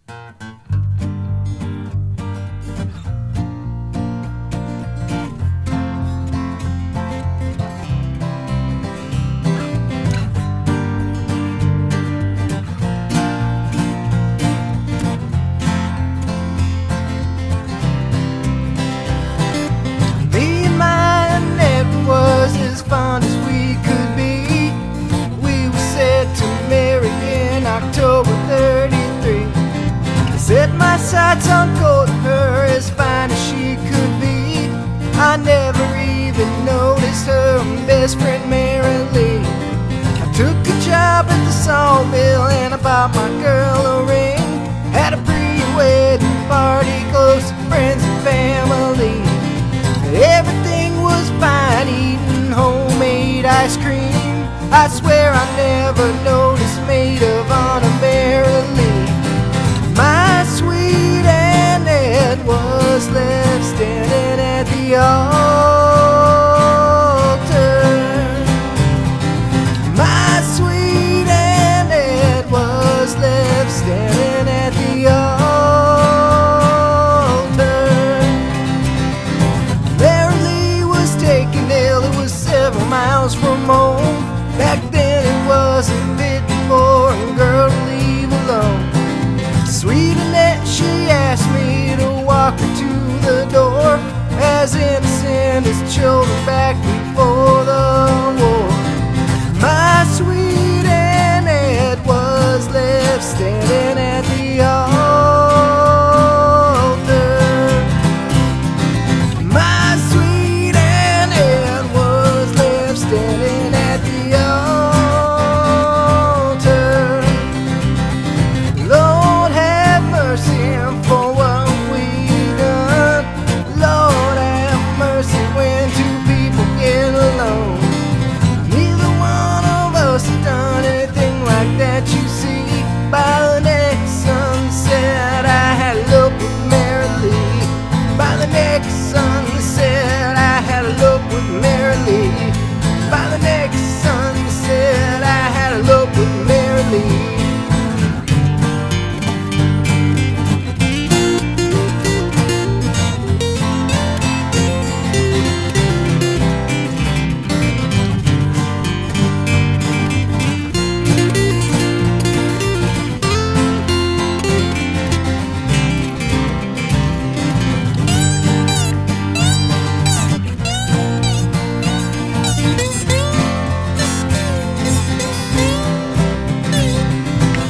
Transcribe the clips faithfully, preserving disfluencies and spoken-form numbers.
Fond as we could be. We were set to marry in October thirty-three. I set my sights on courting her as fine as she could be. I never even noticed her best friend Mary Lee. I took a job at the sawmill and I bought my girl a ring. Had a pre-wedding party close to friends and family. Everything was fine, eating homemade ice cream. I swear I never noticed maid of honor Mary Lee. My sweet Annette was left standing at the altar. My sweet Annette was left standing at the altar. Miles from home. Back then it wasn't fitting for a girl to leave alone. Sweet Annette, she asked me to walk her to the door, as innocent as children back before the war. My sweet Annette was left standing at the altar. My sweet Annette was standing at the altar. Lord have mercy for what we've done. Lord have mercy when two people get alone. Neither one of us has done anything like that, you see. By the next sunset I had a look with Mary Lee. By the next sunset I had a look with Mary Lee. By the next sunset I had a look with Mary Lee.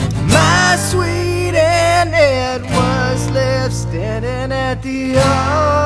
Sweet Annette was left standing at the altar.